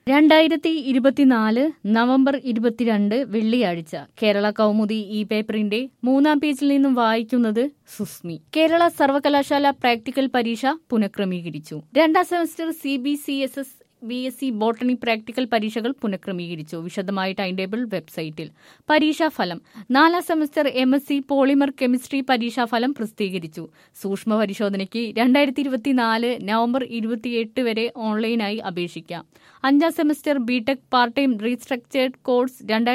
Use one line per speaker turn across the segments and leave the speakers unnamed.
2024 November 22 വെള്ളിയാഴ്ച കേരള കൗമുദി ഈ പേപ്പറിന്റെ 3-ാം പേജിൽ നിന്നും വായിക്കുന്നത് സുസ്മി. കേരള സർവകലാശാല പ്രാക്ടിക്കൽ പരീക്ഷ പുനഃക്രമീകരിച്ചു. 2ാം semester CBCSS BSc botany practical പരീക്ഷകൾ പുനഃക്രമീകരിച്ചു. വിശദമായ ടൈം ടേബിൾ വെബ്സൈറ്റിൽ. പരീക്ഷാഫലം 4ാം സെമസ്റ്റർ MSc പോളിമർ കെമിസ്ട്രി പരീക്ഷാഫലം പ്രസിദ്ധീകരിച്ചു. സൂക്ഷ്മ പരിശോധനയ്ക്ക് 2024 നവംബർ 28 വരെ ഓൺലൈനായി അപേക്ഷിക്കാം. 5ാം semester BTech part time restructured course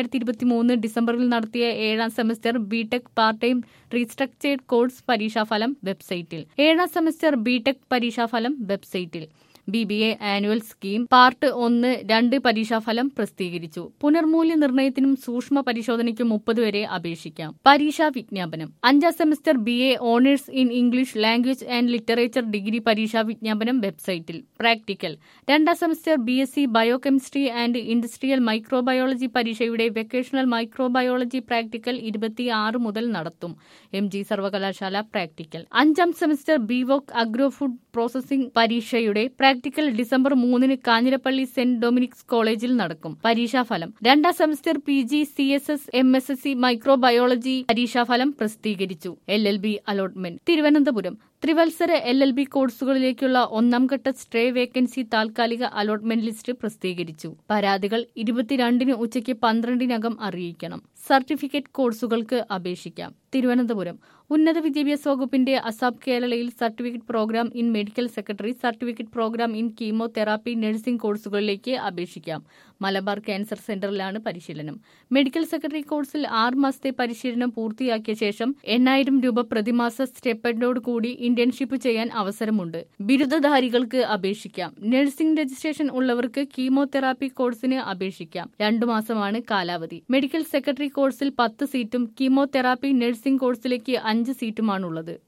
2023 ഡിസംബറിൽ നടത്തിയ 7ാം semester BTech part time restructured course പരീക്ഷാഫലം വെബ്സൈറ്റിൽ. 7ാം സെമസ്റ്റർ ബിടെക് പരീക്ഷാഫലം വെബ്സൈറ്റിൽ. BBA ആനുവൽ സ്കീം പാർട്ട് 1-2 പരീക്ഷാഫലം പ്രസിദ്ധീകരിച്ചു. പുനർമൂല്യനിർണ്ണയത്തിനും സൂക്ഷ്മ പരിശോധനയ്ക്കും 30 വരെ അപേക്ഷിക്കാം. പരീക്ഷാ വിജ്ഞാപനം. 5ാം semester BA honours in English language and literature degree പരീക്ഷാ വിജ്ഞാപനം വെബ്സൈറ്റിൽ. പ്രാക്ടിക്കൽ 2ാം semester BSc biochemistry and industrial microbiology പരീക്ഷയുടെ വെക്കേഷണൽ മൈക്രോബയോളജി പ്രാക്ടിക്കൽ 26 മുതൽ നടത്തും. MG സർവകലാശാല പ്രാക്ടിക്കൽ. 5ാം semester BVoc agro food processing പരീക്ഷയുടെ practical December 3 Kanjirappally Saint Dominic's കോളേജിൽ നടക്കും. പരീക്ഷാഫലം 2ാം semester PG CSS MSc microbiology പരീക്ഷാഫലം പ്രസിദ്ധീകരിച്ചു. LLB allotment. തിരുവനന്തപുരം ത്രിവത്സര LLB കോഴ്സുകളിലേക്കുള്ള 1ാം ഘട്ട സ്റ്റേ വേക്കൻസി താൽക്കാലിക അലോട്ട്മെന്റ് ലിസ്റ്റ് പ്രസിദ്ധീകരിച്ചു. പരാതികൾ 22 ഉച്ചയ്ക്ക് 12 അറിയിക്കണം. സർട്ടിഫിക്കറ്റ് കോഴ്സുകൾക്ക് അപേക്ഷിക്കാം. തിരുവനന്തപുരം ഉന്നത വിദ്യാഭ്യാസ വകുപ്പിന്റെ അസാപ് കേരളയിൽ certificate programme in medical secretary, certificate programme in chemotherapy, nursing കോഴ്സുകളിലേക്ക് അപേക്ഷിക്കാം. മലബാർ ക്യാൻസർ സെന്ററിലാണ് പരിശീലനം. മെഡിക്കൽ സെക്രട്ടറി കോഴ്സിൽ 6 മാസത്തെ പരിശീലനം പൂർത്തിയാക്കിയ ശേഷം 8,000 രൂപ പ്രതിമാസ സ്റ്റെപ്പൻഡോട് കൂടി ഇന്റേൺഷിപ്പ് ചെയ്യാൻ അവസരമുണ്ട്. ബിരുദധാരികൾക്ക് അപേക്ഷിക്കാം. നഴ്സിംഗ് രജിസ്ട്രേഷൻ ഉള്ളവർക്ക് കീമോതെറാപ്പി കോഴ്സിന് അപേക്ഷിക്കാം. 2 മാസമാണ് കാലാവധി. മെഡിക്കൽ സെക്രട്ടറി കോഴ്സിൽ 10 സീറ്റും കീമോതെറാപ്പി നഴ്സിംഗ് കോഴ്സിലേക്ക് 5 സീറ്റുമാണുള്ളത്.